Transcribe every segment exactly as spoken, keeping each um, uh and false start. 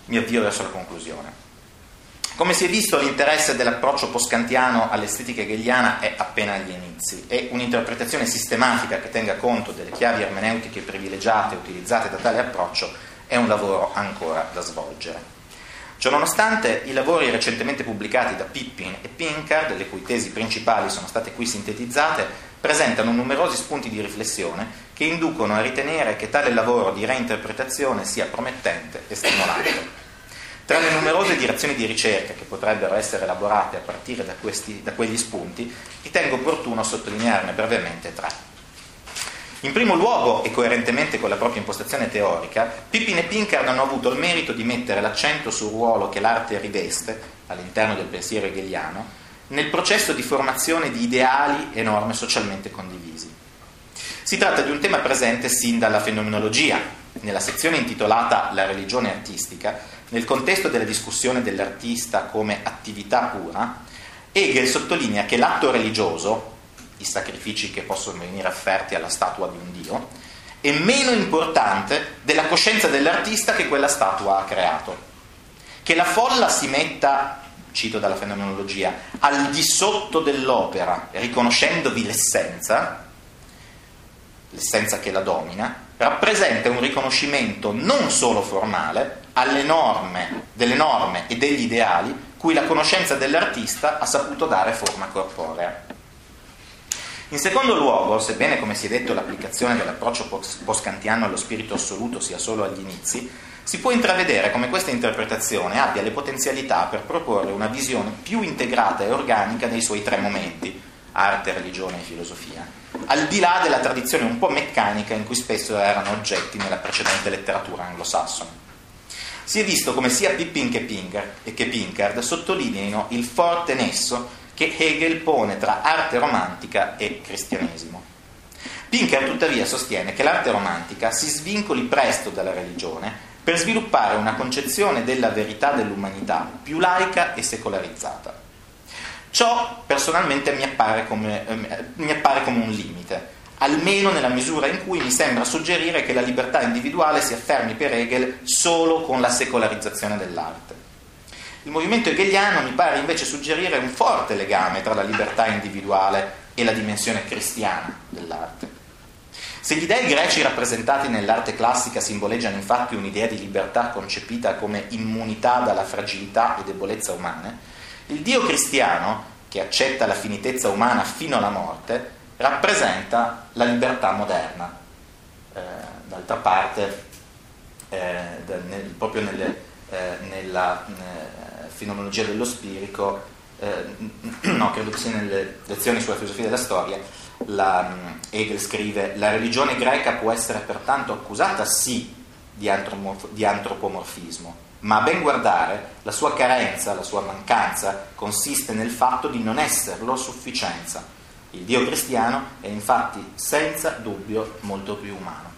mi avvio verso la conclusione. Come si è visto, l'interesse dell'approccio post-kantiano all'estetica hegeliana è appena agli inizi, e un'interpretazione sistematica che tenga conto delle chiavi ermeneutiche privilegiate utilizzate da tale approccio è un lavoro ancora da svolgere. Ciononostante, i lavori recentemente pubblicati da Pippin e Pinkard, le cui tesi principali sono state qui sintetizzate, presentano numerosi spunti di riflessione che inducono a ritenere che tale lavoro di reinterpretazione sia promettente e stimolante. Tra le numerose direzioni di ricerca che potrebbero essere elaborate a partire da, questi, da quegli spunti, ritengo opportuno sottolinearne brevemente tre. In primo luogo, e coerentemente con la propria impostazione teorica, Pippin e Pinkard hanno avuto il merito di mettere l'accento sul ruolo che l'arte riveste, all'interno del pensiero hegeliano, nel processo di formazione di ideali e norme socialmente condivisi. Si tratta di un tema presente sin dalla fenomenologia. Nella sezione intitolata La religione artistica, nel contesto della discussione dell'artista come attività pura, Hegel sottolinea che l'atto religioso, i sacrifici che possono venire offerti alla statua di un dio, è meno importante della coscienza dell'artista che quella statua ha creato. Che la folla si metta, cito dalla fenomenologia, al di sotto dell'opera, riconoscendovi l'essenza, l'essenza che la domina, rappresenta un riconoscimento non solo formale alle norme, delle norme e degli ideali cui la conoscenza dell'artista ha saputo dare forma corporea. In secondo luogo, sebbene, come si è detto, l'applicazione dell'approccio post-kantiano allo spirito assoluto sia solo agli inizi, si può intravedere come questa interpretazione abbia le potenzialità per proporre una visione più integrata e organica nei suoi tre momenti, arte, religione e filosofia, al di là della tradizione un po' meccanica in cui spesso erano oggetti nella precedente letteratura anglosassone. Si è visto come sia Pippin che Pinkard, e che Pinkard sottolineino il forte nesso che Hegel pone tra arte romantica e cristianesimo. Pinkard tuttavia sostiene che l'arte romantica si svincoli presto dalla religione per sviluppare una concezione della verità dell'umanità più laica e secolarizzata. Ciò personalmente mi appare come, eh, mi appare come un limite, almeno nella misura in cui mi sembra suggerire che la libertà individuale si affermi per Hegel solo con la secolarizzazione dell'arte. Il movimento hegeliano mi pare invece suggerire un forte legame tra la libertà individuale e la dimensione cristiana dell'arte. Se gli dei greci rappresentati nell'arte classica simboleggiano infatti un'idea di libertà concepita come immunità dalla fragilità e debolezza umane, il Dio cristiano, che accetta la finitezza umana fino alla morte, rappresenta la libertà moderna. Eh, d'altra parte, eh, nel, proprio nelle, eh, nella eh, fenomenologia dello spirito, eh, no, credo che sia nelle lezioni sulla filosofia della storia, la, Hegel scrive: la religione greca può essere pertanto accusata sì di, antromorf- di antropomorfismo, ma a ben guardare la sua carenza, la sua mancanza consiste nel fatto di non esserlo a sufficienza. Il Dio cristiano è infatti senza dubbio molto più umano.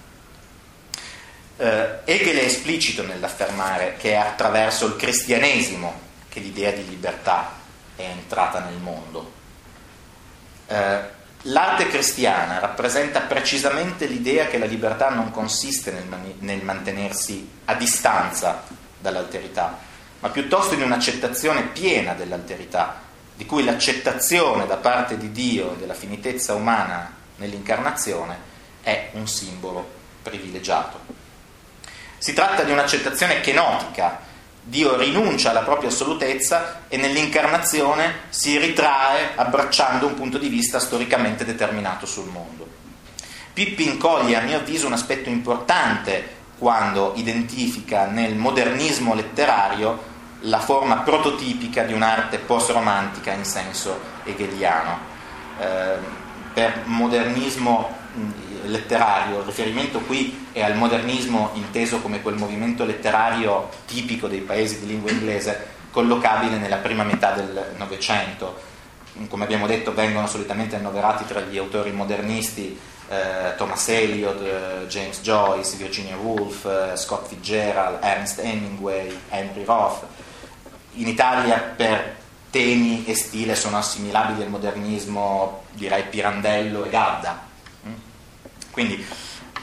Eh, Hegel è esplicito nell'affermare che è attraverso il cristianesimo che l'idea di libertà è entrata nel mondo. Eh, l'arte cristiana rappresenta precisamente l'idea che la libertà non consiste nel, mani- nel mantenersi a distanza dall'alterità, ma piuttosto in un'accettazione piena dell'alterità, di cui l'accettazione da parte di Dio della finitezza umana nell'incarnazione è un simbolo privilegiato. Si tratta di un'accettazione kenotica. Dio rinuncia alla propria assolutezza e nell'incarnazione si ritrae abbracciando un punto di vista storicamente determinato sul mondo. Pippin coglie, a mio avviso, un aspetto importante quando identifica nel modernismo letterario la forma prototipica di un'arte post-romantica in senso hegeliano. Eh, per modernismo letterario, il riferimento qui è al modernismo inteso come quel movimento letterario tipico dei paesi di lingua inglese, collocabile nella prima metà del Novecento. Come abbiamo detto, vengono solitamente annoverati tra gli autori modernisti eh, Thomas Eliot, eh, James Joyce, Virginia Woolf, eh, Scott Fitzgerald, Ernest Hemingway, Henry Roth. In Italia per temi e stile sono assimilabili al modernismo, direi, Pirandello e Gadda. Quindi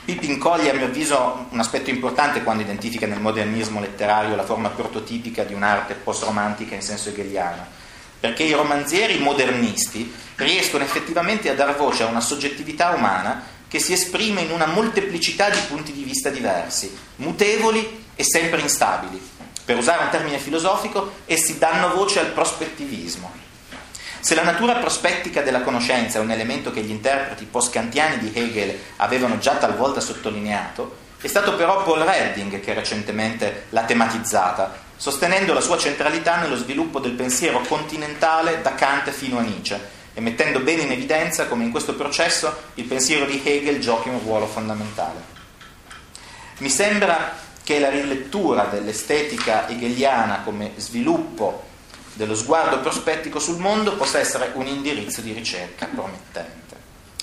Pippin coglie, a mio avviso, un aspetto importante quando identifica nel modernismo letterario la forma prototipica di un'arte post-romantica in senso hegeliano, perché i romanzieri modernisti riescono effettivamente a dar voce a una soggettività umana che si esprime in una molteplicità di punti di vista diversi, mutevoli e sempre instabili. Per usare un termine filosofico, essi danno voce al prospettivismo. Se la natura prospettica della conoscenza è un elemento che gli interpreti post-kantiani di Hegel avevano già talvolta sottolineato, è stato però Paul Redding che recentemente l'ha tematizzata, sostenendo la sua centralità nello sviluppo del pensiero continentale da Kant fino a Nietzsche e mettendo bene in evidenza come in questo processo il pensiero di Hegel giochi un ruolo fondamentale. Mi sembra che la rilettura dell'estetica hegeliana come sviluppo dello sguardo prospettico sul mondo possa essere un indirizzo di ricerca promettente.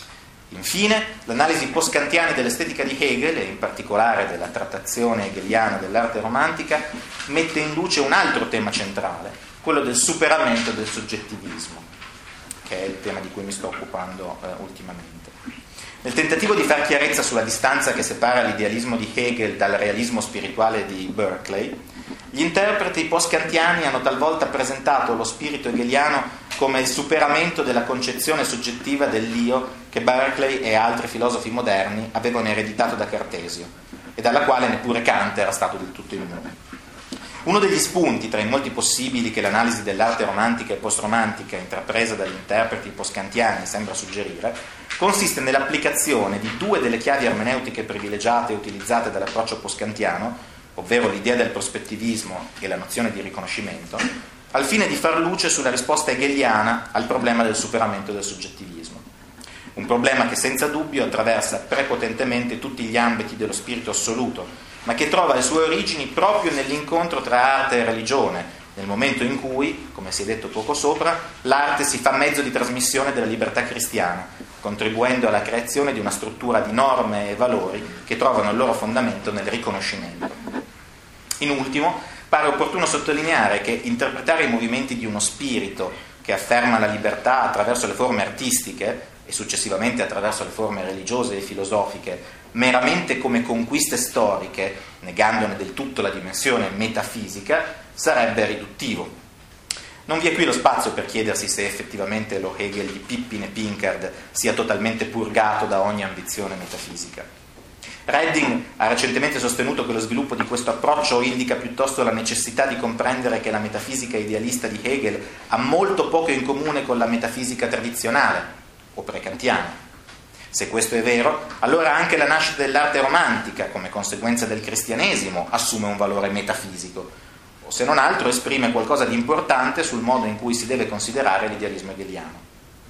Infine, l'analisi post-kantiana dell'estetica di Hegel, e in particolare della trattazione hegeliana dell'arte romantica, mette in luce un altro tema centrale, quello del superamento del soggettivismo, che è il tema di cui mi sto occupando eh, ultimamente. Nel tentativo di far chiarezza sulla distanza che separa l'idealismo di Hegel dal realismo spirituale di Berkeley, gli interpreti post-kantiani hanno talvolta presentato lo spirito hegeliano come il superamento della concezione soggettiva dell'io che Berkeley e altri filosofi moderni avevano ereditato da Cartesio e dalla quale neppure Kant era stato del tutto immune. Uno degli spunti tra i molti possibili che l'analisi dell'arte romantica e post-romantica intrapresa dagli interpreti post-kantiani sembra suggerire consiste nell'applicazione di due delle chiavi ermeneutiche privilegiate e utilizzate dall'approccio post-kantiano, ovvero l'idea del prospettivismo e la nozione di riconoscimento, al fine di far luce sulla risposta hegeliana al problema del superamento del soggettivismo. Un problema che senza dubbio attraversa prepotentemente tutti gli ambiti dello spirito assoluto, ma che trova le sue origini proprio nell'incontro tra arte e religione, nel momento in cui, come si è detto poco sopra, l'arte si fa mezzo di trasmissione della libertà cristiana, contribuendo alla creazione di una struttura di norme e valori che trovano il loro fondamento nel riconoscimento. In ultimo, pare opportuno sottolineare che interpretare i movimenti di uno spirito che afferma la libertà attraverso le forme artistiche e successivamente attraverso le forme religiose e filosofiche meramente come conquiste storiche, negandone del tutto la dimensione metafisica, sarebbe riduttivo. Non vi è qui lo spazio per chiedersi se effettivamente lo Hegel di Pippin e Pinkard sia totalmente purgato da ogni ambizione metafisica. Redding ha recentemente sostenuto che lo sviluppo di questo approccio indica piuttosto la necessità di comprendere che la metafisica idealista di Hegel ha molto poco in comune con la metafisica tradizionale o pre-kantiana. Se questo è vero, allora anche la nascita dell'arte romantica, come conseguenza del cristianesimo, assume un valore metafisico, o se non altro esprime qualcosa di importante sul modo in cui si deve considerare l'idealismo hegeliano.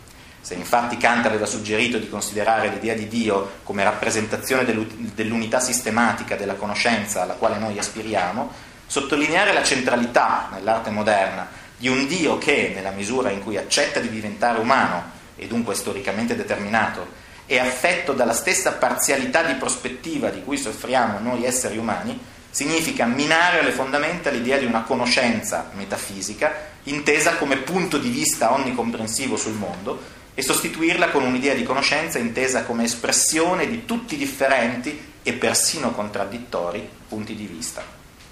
Se infatti Kant aveva suggerito di considerare l'idea di Dio come rappresentazione dell'unità sistematica della conoscenza alla quale noi aspiriamo, sottolineare la centralità nell'arte moderna di un Dio che, nella misura in cui accetta di diventare umano e dunque storicamente determinato, è affetto dalla stessa parzialità di prospettiva di cui soffriamo noi esseri umani, significa minare alle fondamenta l'idea di una conoscenza metafisica intesa come punto di vista onnicomprensivo sul mondo e sostituirla con un'idea di conoscenza intesa come espressione di tutti i differenti e persino contraddittori punti di vista.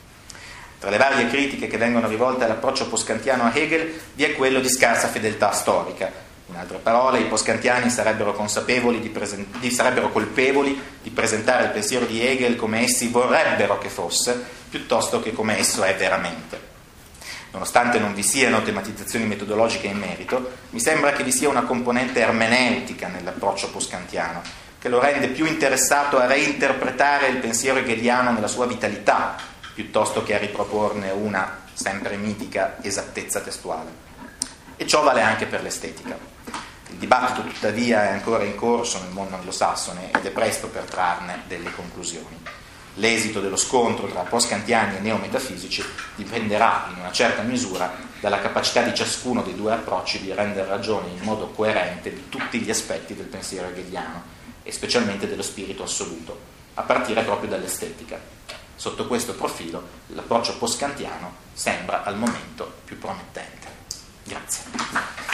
Tra le varie critiche che vengono rivolte all'approccio post-kantiano a Hegel vi è quello di scarsa fedeltà storica. In altre parole, i post-kantiani sarebbero consapevoli di, present- di sarebbero colpevoli di presentare il pensiero di Hegel come essi vorrebbero che fosse, piuttosto che come esso è veramente. Nonostante non vi siano tematizzazioni metodologiche in merito, mi sembra che vi sia una componente ermeneutica nell'approccio post-kantiano, che lo rende più interessato a reinterpretare il pensiero hegeliano nella sua vitalità, piuttosto che a riproporne una, sempre mitica, esattezza testuale. E ciò vale anche per l'estetica. Il dibattito, tuttavia, è ancora in corso nel mondo anglosassone ed è presto per trarne delle conclusioni. L'esito dello scontro tra post-kantiani e neometafisici dipenderà in una certa misura dalla capacità di ciascuno dei due approcci di rendere ragione in modo coerente di tutti gli aspetti del pensiero hegeliano e specialmente dello spirito assoluto, a partire proprio dall'estetica. Sotto questo profilo, l'approccio post-kantiano sembra al momento più promettente. Grazie.